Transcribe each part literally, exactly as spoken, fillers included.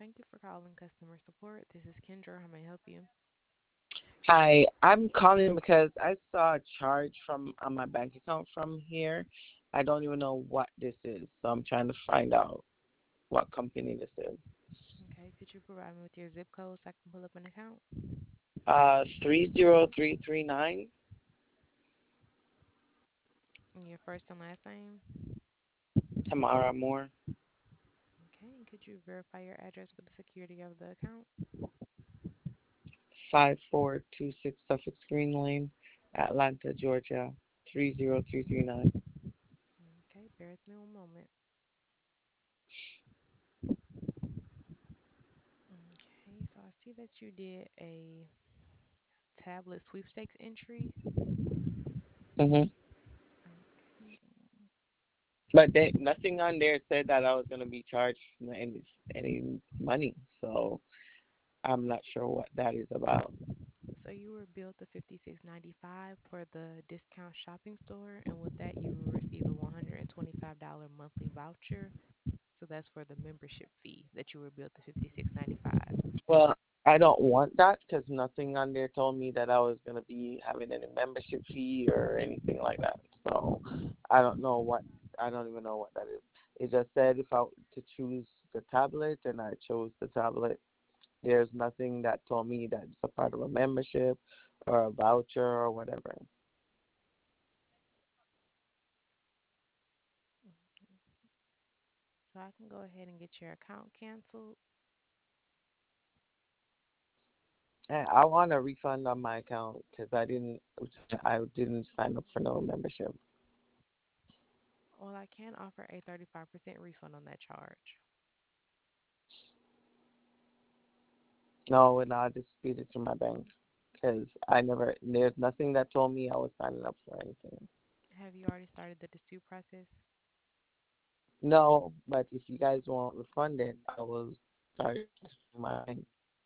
Thank you for calling customer support. This is Kendra. How may I help you? Hi, I'm calling because I saw a charge from on my bank account from here. I don't even know what this is, so I'm trying to find out what company this is. Okay, could you provide me with your zip code so I can pull up an account? Uh, three zero three three nine. And your first and last name? Tamara Moore, Okay, and could you verify your address for the security of the account? five four two six Suffolk Green Lane, Atlanta, Georgia, three zero three three nine. Okay, bear with me one moment. Okay, so I see that you did a tablet sweepstakes entry. Mhm. Okay, But they, nothing on there said that I was gonna be charged any any money, so I'm not sure what that is about. so you were billed the fifty-six ninety-five for the discount shopping store, and with that, you will receive a one hundred twenty-five dollars monthly voucher. So that's for the membership fee that you were billed the fifty-six ninety-five. Well, I don't want that because nothing on there told me that I was going to be having any membership fee or anything like that. So I don't know what, I don't even know what that is. It just said if I were to choose the tablet, and I chose the tablet. There's nothing that told me that it's a part of a membership or a voucher or whatever. So I can go ahead and get your account canceled. And I want a refund on my account because I didn't, I didn't sign up for no membership. Well, I can offer a thirty-five percent refund on that charge. No, and I dispute it to my bank because I never. There's nothing that told me I was signing up for anything. Have you already started the dispute process? No, but if you guys want refunded, I will start to my bank.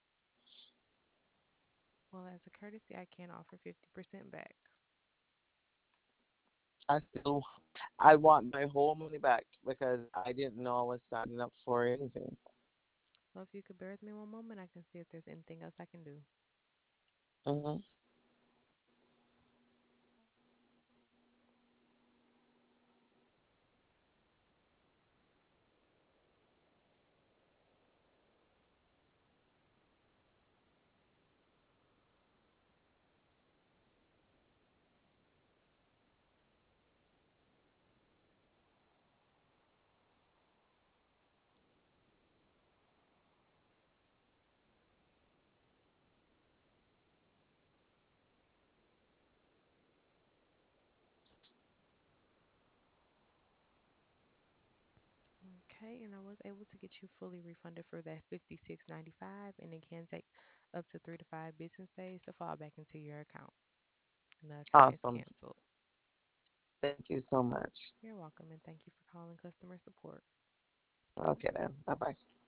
Well, as a courtesy, I can offer fifty percent back. I still, I want my whole money back because I didn't know I was signing up for anything. Well, if you could bear with me one moment, I can see if there's anything else I can do. Hmm. Okay, and I was able to get you fully refunded for that fifty-six ninety-five, and it can take up to three to five business days to fall back into your account. And the account is Awesome. canceled. Thank you so much. You're welcome, and thank you for calling customer support. Okay then. Bye bye.